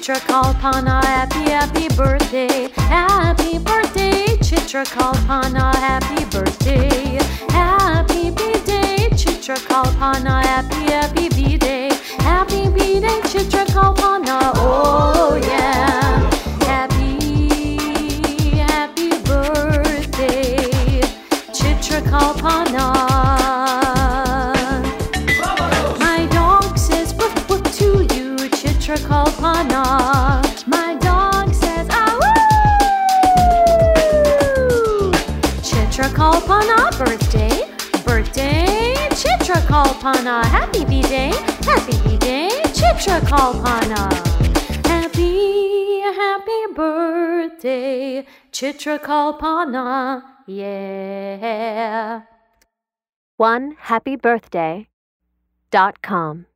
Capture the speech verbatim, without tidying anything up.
Chitrakalpana, happy, happy birthday. Happy birthday, Chitrakalpana, happy birthday. Happy B-Day, Chitrakalpana, happy, happy B-Day. Happy B-Day, Chitrakalpana, oh yeah. Happy, happy birthday, Chitrakalpana. My dog says woof woof to you, Chitrakalpana. My dog says ah woo. Chitrakalpana, birthday, birthday, Chitrakalpana. Happy B-Day, happy B-Day, Chitrakalpana. Happy, happy birthday, Chitrakalpana, yeah. one happy birthday dot com